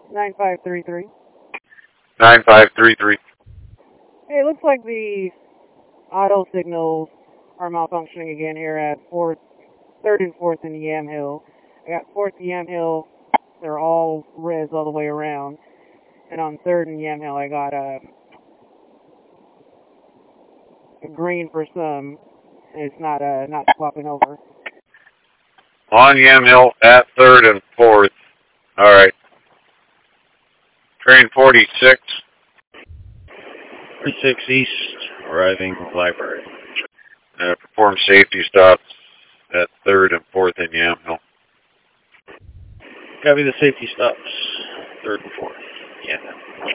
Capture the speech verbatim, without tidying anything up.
nine five three three. nine five three three. Hey, it looks like the auto signals are malfunctioning again here at fourth, third and fourth in Yamhill. I got fourth Yamhill, they're all res all the way around. And on third and Yamhill, I got a, a green for some. It's not uh, not swapping over. On Yamhill at third and fourth. All right. Train forty-six. forty-six East, arriving library. Uh, perform safety stops at third and fourth in Yamhill. Copy the safety stops, third and fourth. Yeah.